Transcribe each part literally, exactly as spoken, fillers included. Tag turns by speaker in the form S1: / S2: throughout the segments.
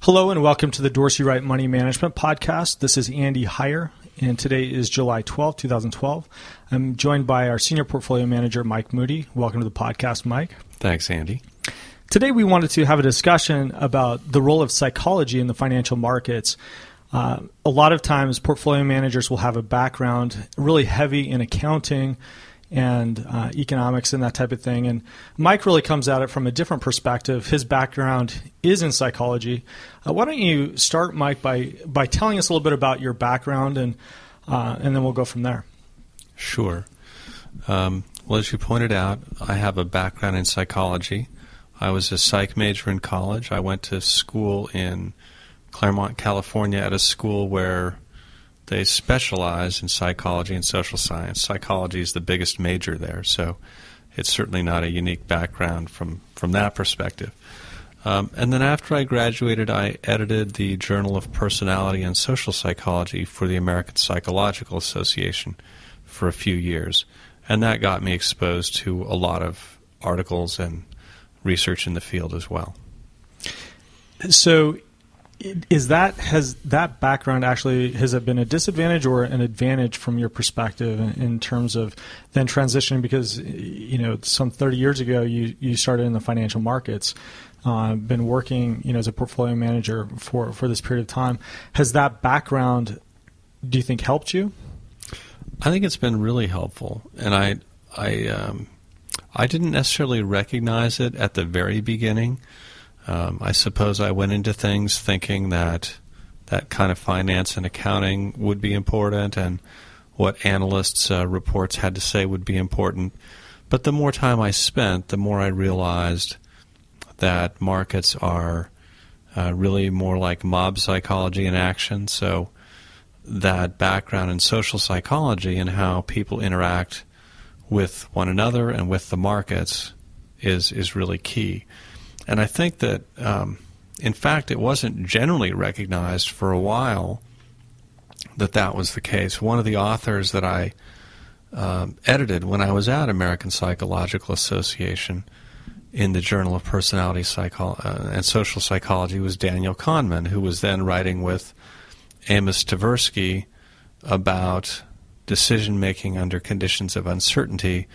S1: Hello and welcome to the Dorsey Wright Money Management Podcast. This is Andy Heyer, and today is July twelfth, twenty twelve. I'm joined by our Senior Portfolio Manager, Mike Moody. Welcome to the podcast, Mike.
S2: Thanks, Andy.
S1: Today we wanted to have a discussion about the role of psychology in the financial markets. Uh, a lot of times portfolio managers will have a background really heavy in accounting and uh, economics and that type of thing. And Mike really comes at it from a different perspective. His background is in psychology. Uh, why don't you start, Mike, by, by telling us a little bit about your background, and uh, and then we'll go from there.
S2: Sure. Um, well, as you pointed out, I have a background in psychology. I was a psych major in college. I went to school in Claremont, California, at a school where they specialize in psychology and social science. Psychology is the biggest major there, so it's certainly not a unique background from, from that perspective. Um, and then after I graduated, I edited the Journal of Personality and Social Psychology for the American Psychological Association for a few years. And that got me exposed to a lot of articles and research in the field as well.
S1: So Is that has that background actually, has it been a disadvantage or an advantage from your perspective in, in terms of then transitioning? Because, you know, some thirty years ago you, you started in the financial markets, uh, been working, you know, as a portfolio manager for, for this period of time. Has that background, do you think, helped you?
S2: I think it's been really helpful, and I I um, I didn't necessarily recognize it at the very beginning. Um, I suppose I went into things thinking that that kind of finance and accounting would be important and what analysts' uh, reports had to say would be important. But the more time I spent, the more I realized that markets are uh, really more like mob psychology in action. So that background in social psychology and how people interact with one another and with the markets is is really key. And I think that, um, in fact, it wasn't generally recognized for a while that that was the case. One of the authors that I um, edited when I was at American Psychological Association in the Journal of Personality Psycho- uh, and Social Psychology was Daniel Kahneman, who was then writing with Amos Tversky about decision-making under conditions of uncertainty.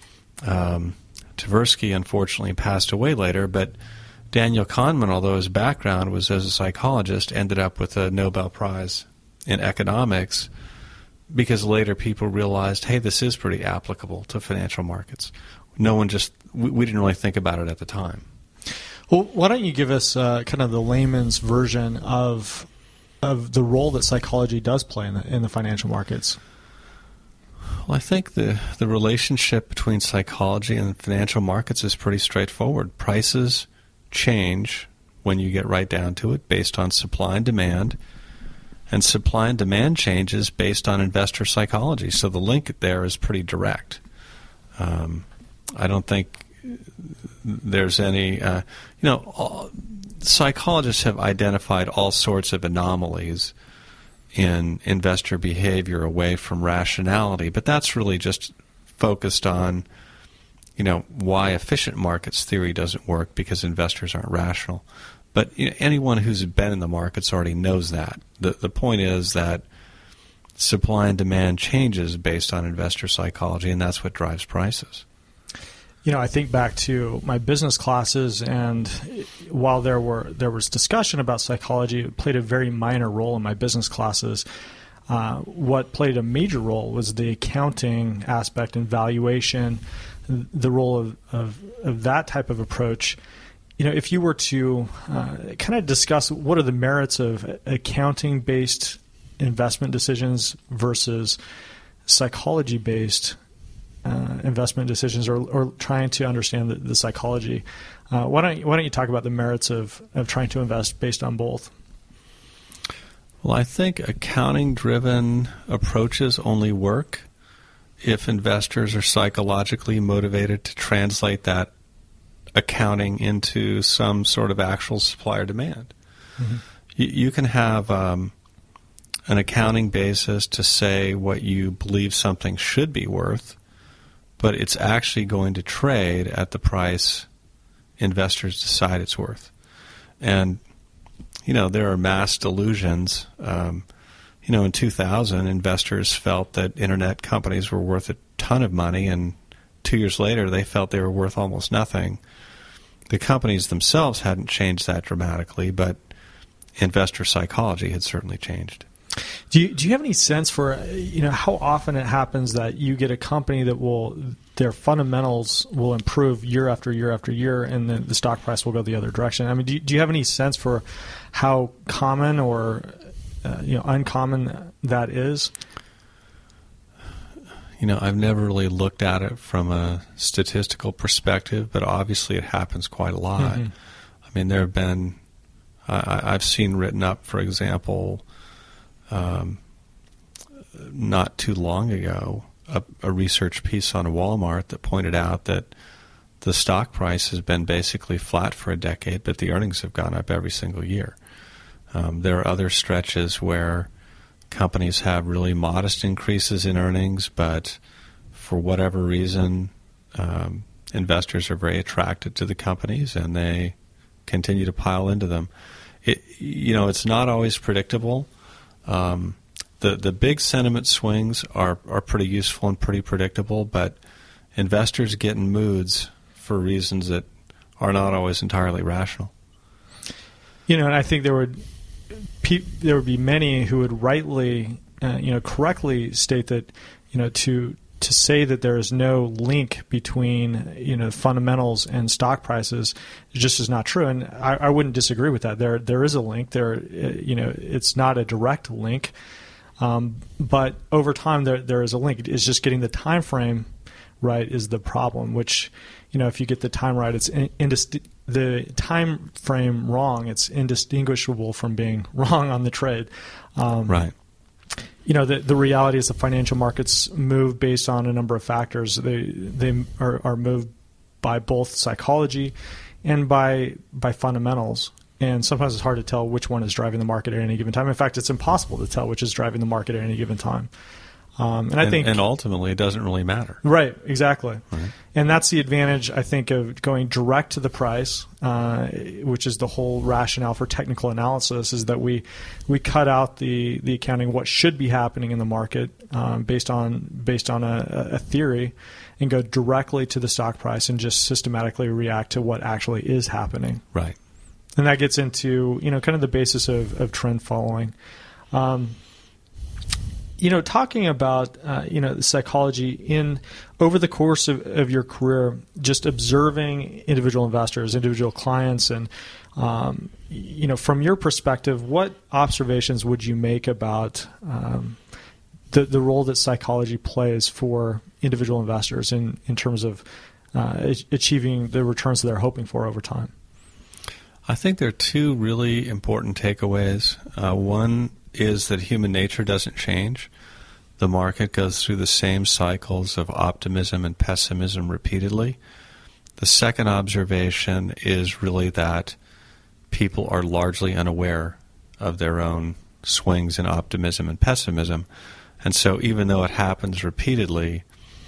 S2: Um Tversky unfortunately passed away later, but Daniel Kahneman, although his background was as a psychologist, ended up with a Nobel Prize in economics because later people realized, hey, this is pretty applicable to financial markets. No one just, we, we didn't really think about it at the time.
S1: Well, why don't you give us uh, kind of the layman's version of of the role that psychology does play in the, in the financial markets?
S2: Well, I think the, the relationship between psychology and financial markets is pretty straightforward. Prices change, when you get right down to it, based on supply and demand, and supply and demand changes based on investor psychology. So the link there is pretty direct. Um, I don't think there's any, uh, you know, all, psychologists have identified all sorts of anomalies in investor behavior away from rationality, but that's really just focused on, you know, why efficient markets theory doesn't work because investors aren't rational. But you know, anyone who's been in the markets already knows that. The the point is that supply and demand changes based on investor psychology, and that's what drives prices.
S1: You know, I think back to my business classes, and while there were there was discussion about psychology, it played a very minor role in my business classes. Uh, what played a major role was the accounting aspect and valuation, the role of, of, of that type of approach. You know, if you were to uh, kind of discuss what are the merits of accounting-based investment decisions versus psychology-based Uh, investment decisions, or, or trying to understand the, the psychology. Uh, why don't you, why don't you talk about the merits of, of trying to invest based on both?
S2: Well, I think accounting-driven approaches only work if investors are psychologically motivated to translate that accounting into some sort of actual supply or demand. Mm-hmm. You, you can have um, an accounting basis to say what you believe something should be worth, but it's actually going to trade at the price investors decide it's worth. And you know, there are mass delusions. Um, you know, in two thousand, investors felt that internet companies were worth a ton of money, and two years later, they felt they were worth almost nothing. The companies themselves hadn't changed that dramatically, but investor psychology had certainly changed.
S1: Do you, do you have any sense for, you know, how often it happens that you get a company that will, their fundamentals will improve year after year after year, and then the stock price will go the other direction? I mean, do you, do you have any sense for how common or, uh, you know, uncommon that is?
S2: You know, I've never really looked at it from a statistical perspective, but obviously it happens quite a lot. Mm-hmm. I mean, there have been, I, I've seen written up, for example, Um, not too long ago, a, a research piece on Walmart that pointed out that the stock price has been basically flat for a decade, but the earnings have gone up every single year. Um, there are other stretches where companies have really modest increases in earnings, but for whatever reason, um, investors are very attracted to the companies and they continue to pile into them. It, you know, it's not always predictable. Um, the the big sentiment swings are, are pretty useful and pretty predictable, but investors get in moods for reasons that are not always entirely rational.
S1: You know, and I think there would pe- there would be many who would rightly, uh, you know, correctly state that, you know, to to say that there is no link between, you know, fundamentals and stock prices just is not true. And I, I wouldn't disagree with that. There there is a link. There, you know, it's not a direct link, um, but over time there there is a link. It's just getting the time frame right is the problem. Which, you know, if you get the time right, it's in, indist- the time frame wrong. It's indistinguishable from being wrong on the trade. Um,
S2: right.
S1: You know, the the reality is the financial markets move based on a number of factors. They they are, are moved by both psychology and by by fundamentals. And sometimes it's hard to tell which one is driving the market at any given time. In fact, it's impossible to tell which is driving the market at any given time. Um, and I
S2: and,
S1: think,
S2: and ultimately, it doesn't really matter.
S1: Right, exactly.
S2: Right.
S1: And that's the advantage, I think, of going direct to the price, uh, which is the whole rationale for technical analysis, is that we we cut out the, the accounting what should be happening in the market um, based on based on a, a theory, and go directly to the stock price and just systematically react to what actually is happening.
S2: Right.
S1: And that gets into, you know, kind of the basis of, of trend following. Um, You know, talking about, uh, you know, the psychology in over the course of, of your career, just observing individual investors, individual clients, and, um, you know, from your perspective, what observations would you make about um, the, the role that psychology plays for individual investors in, in terms of uh, achieving the returns that they're hoping for over time?
S2: I think there are two really important takeaways. Uh, one is that human nature doesn't change. The market goes through the same cycles of optimism and pessimism repeatedly. The second observation is really that people are largely unaware of their own swings in optimism and pessimism. And so even though it happens repeatedly,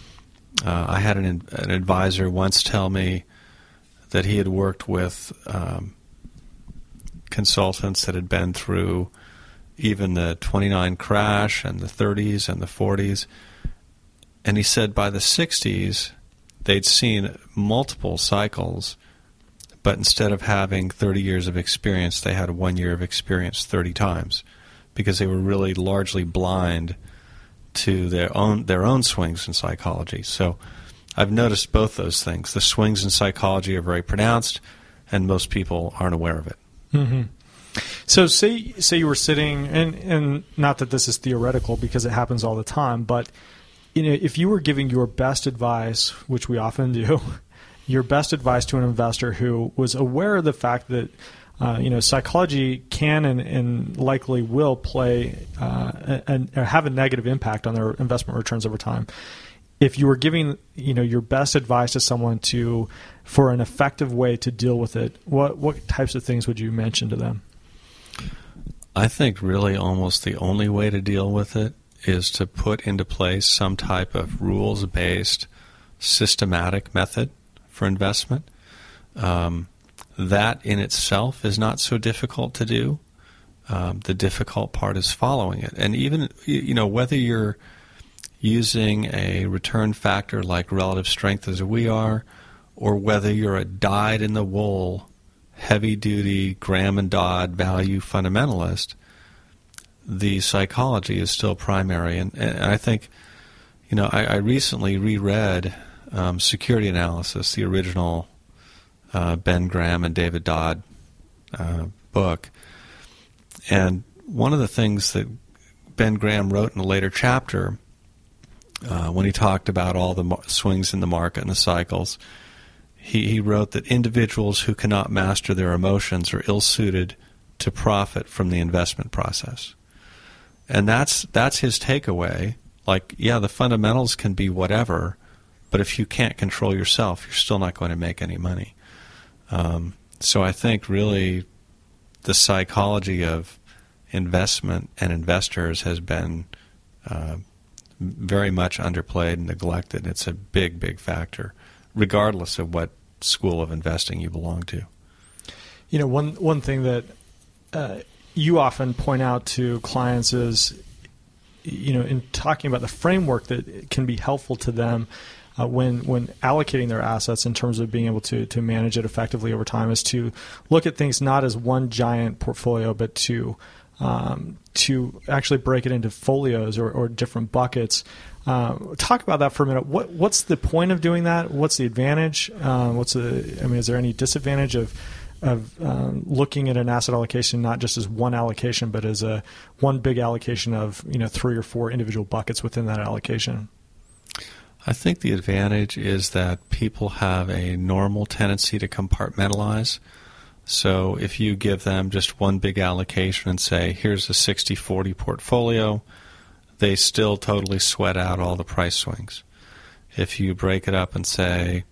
S2: uh, I had an, an advisor once tell me that he had worked with um, consultants that had been through even the twenty-nine crash and the thirties and the forties. And he said by the sixties, they'd seen multiple cycles, but instead of having thirty years of experience, they had one year of experience thirty times, because they were really largely blind to their own their own swings in psychology. So I've noticed both those things. The swings in psychology are very pronounced, and most people aren't aware of it.
S1: Mm-hmm. So say say you were sitting, and, and not that this is theoretical because it happens all the time, but you know, if you were giving your best advice, which we often do, your best advice to an investor who was aware of the fact that uh, you know psychology can and, and likely will play uh, and have a negative impact on their investment returns over time. If you were giving, you know, your best advice to someone to for an effective way to deal with it, what what types of things would you mention to them?
S2: I think really almost the only way to deal with it is to put into place some type of rules-based, systematic method for investment. Um, that in itself is not so difficult to do. Um, the difficult part is following it. And even, you know, whether you're using a return factor like relative strength as we are, or whether you're a dyed-in-the-wool, heavy-duty Graham and Dodd value fundamentalist, the psychology is still primary. And, and I think, you know, I, I recently reread um, Security Analysis, the original uh, Ben Graham and David Dodd uh, book. And one of the things that Ben Graham wrote in a later chapter, uh, when he talked about all the mar- swings in the market and the cycles, he, he wrote that individuals who cannot master their emotions are ill-suited to profit from the investment process. And that's that's his takeaway. Like, yeah, the fundamentals can be whatever, but if you can't control yourself, you're still not going to make any money. Um, so I think really the psychology of investment and investors has been uh, very much underplayed and neglected. It's a big, big factor, regardless of what school of investing you belong to.
S1: You know, one one thing that uh, you often point out to clients is, you know, in talking about the framework that can be helpful to them Uh, when when allocating their assets in terms of being able to to manage it effectively over time, is to look at things not as one giant portfolio, but to um, to actually break it into folios or, or different buckets. Uh, talk about that for a minute. What what's the point of doing that? What's the advantage? Uh, what's the I mean, is there any disadvantage of of um, looking at an asset allocation not just as one allocation, but as a one big allocation of, you know, three or four individual buckets within that allocation?
S2: I think the advantage is that people have a normal tendency to compartmentalize. So if you give them just one big allocation and say, here's a sixty forty portfolio, they still totally sweat out all the price swings. If you break it up and say,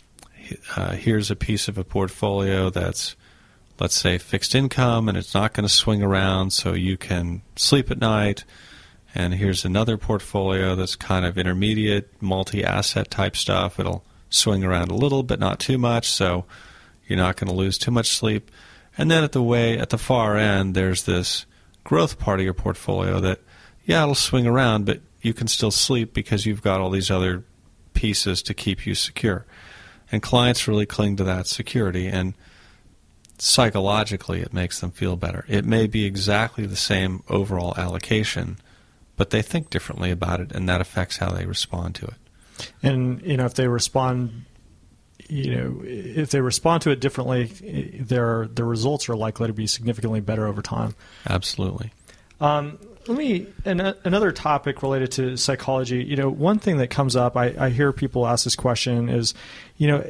S2: uh, here's a piece of a portfolio that's, let's say, fixed income, and it's not going to swing around so you can sleep at night, and here's another portfolio that's kind of intermediate, multi-asset type stuff. It'll swing around a little, but not too much, so you're not going to lose too much sleep. And then at the way at the far end, there's this growth part of your portfolio that, yeah, it'll swing around, but you can still sleep because you've got all these other pieces to keep you secure. And clients really cling to that security, and psychologically it makes them feel better. It may be exactly the same overall allocation, but they think differently about it, and that affects how they respond to it.
S1: And, you know, if they respond, you know, if they respond to it differently, their their results are likely to be significantly better over time.
S2: Absolutely.
S1: Um, let me an, another topic related to psychology. You know, one thing that comes up, I, I hear people ask this question is, you know,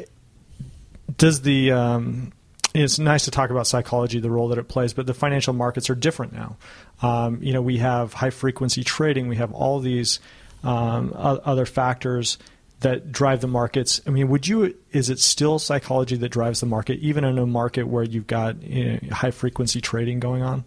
S1: does the um, it's nice to talk about psychology, the role that it plays, but the financial markets are different now. Um, you know, we have high-frequency trading. We have all these um, other factors that drive the markets. I mean, would you? Is it still psychology that drives the market, even in a market where you've got, you know, high-frequency trading going on?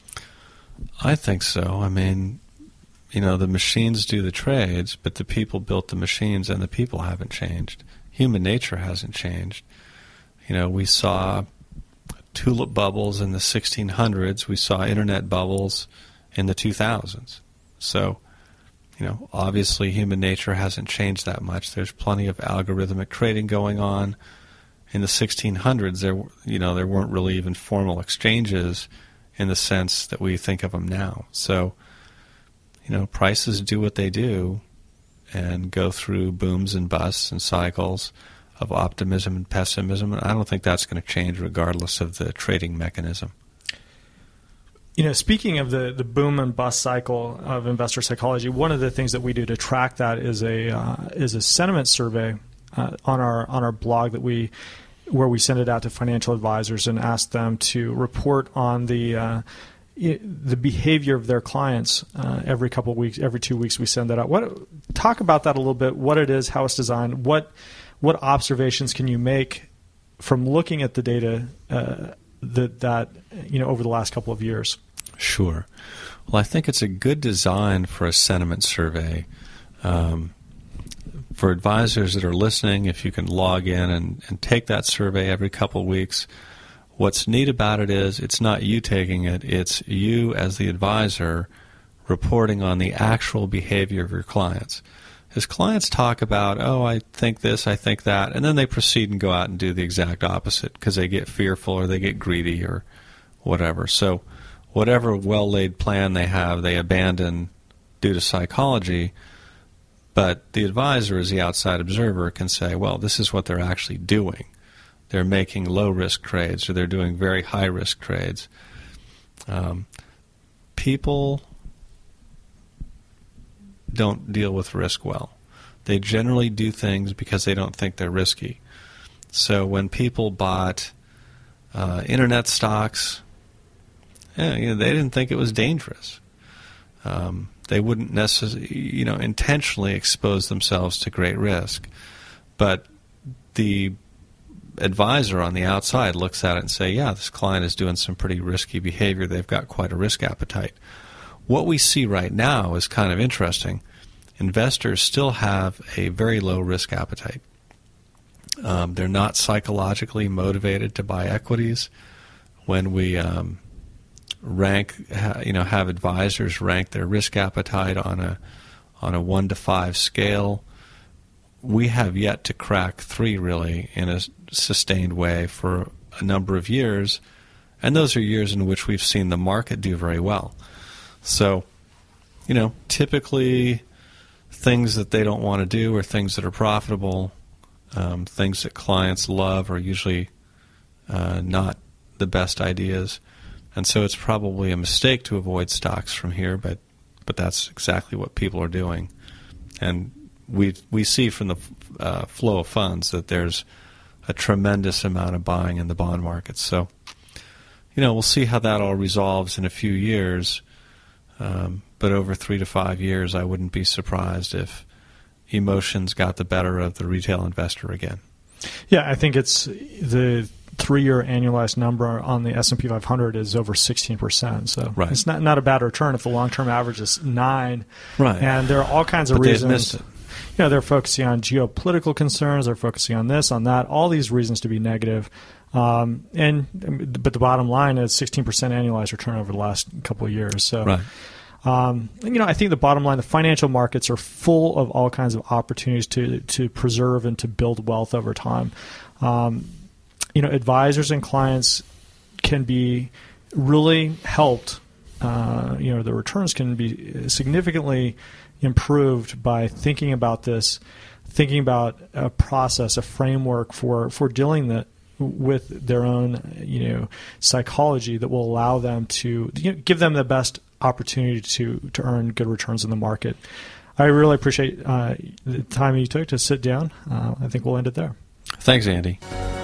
S2: I think so. I mean, you know, the machines do the trades, but the people built the machines, and the people haven't changed. Human nature hasn't changed. You know, we saw tulip bubbles in the sixteen hundreds. We saw internet bubbles in the two thousands. So, you know, obviously human nature hasn't changed that much. There's plenty of algorithmic trading going on. In the sixteen hundreds, there, you know, there weren't really even formal exchanges in the sense that we think of them now. So, you know, prices do what they do and go through booms and busts and cycles of optimism and pessimism, and I don't think that's going to change regardless of the trading mechanism.
S1: You know, speaking of the, the boom and bust cycle of investor psychology, one of the things that we do to track that is a uh, is a sentiment survey uh, on our on our blog that we where we send it out to financial advisors and ask them to report on the uh, the behavior of their clients uh, every couple of weeks, every two weeks we send that out. What talk about that a little bit? What it is, how it's designed, what what observations can you make from looking at the data uh, that that you know over the last couple of years?
S2: Sure. Well, I think it's a good design for a sentiment survey. Um, for advisors that are listening, if you can log in and, and take that survey every couple of weeks, What's neat about it is it's not you taking it, it's you as the advisor reporting on the actual behavior of your clients. His clients talk about, oh, I think this, I think that, and then they proceed and go out and do the exact opposite because they get fearful or they get greedy or whatever. So whatever well-laid plan they have, they abandon due to psychology, but the advisor, as the outside observer, can say, well, this is what they're actually doing. They're making low-risk trades or they're doing very high-risk trades. Um, people don't deal with risk well. They generally do things because they don't think they're risky. So when people bought uh, internet stocks, yeah, you know, they didn't think it was dangerous. Um, they wouldn't necessarily, you know, intentionally expose themselves to great risk. But the advisor on the outside looks at it and say, yeah, this client is doing some pretty risky behavior. They've got quite a risk appetite. What we see right now is kind of interesting. Investors still have a very low risk appetite. Um, they're not psychologically motivated to buy equities. When we um, rank, ha, you know, have advisors rank their risk appetite on a on a one to five scale, we have yet to crack three really in a sustained way for a number of years, and those are years in which we've seen the market do very well. So, you know, typically things that they don't want to do are things that are profitable, um, things that clients love are usually uh, not the best ideas, and so it's probably a mistake to avoid stocks from here, but but that's exactly what people are doing. And we we see from the uh, flow of funds that there's a tremendous amount of buying in the bond markets. So, you know, we'll see how that all resolves in a few years. Um, but over three to five years, I wouldn't be surprised if emotions got the better of the retail investor again.
S1: Yeah, I think it's the three-year annualized number on the S and P five hundred is over sixteen percent. So
S2: right.
S1: It's not, not a bad return if the long-term average is nine.
S2: Right.
S1: And there are all kinds of
S2: but
S1: reasons.
S2: Missed it.
S1: You know, they're focusing on geopolitical concerns. They're focusing on this, on that. All these reasons to be negative. Um, and but the bottom line is sixteen percent annualized return over the last couple of years. So,
S2: right.
S1: um, and, you know, I think the bottom line, the financial markets are full of all kinds of opportunities to to preserve and to build wealth over time. Um, you know, advisors and clients can be really helped. Uh, you know, the returns can be significantly improved by thinking about this, thinking about a process, a framework for for dealing that. With their own, you know, psychology that will allow them to, you know, give them the best opportunity to to earn good returns in the market. I really appreciate uh, the time you took to sit down. Uh, I think we'll end it there.
S2: Thanks, Andy.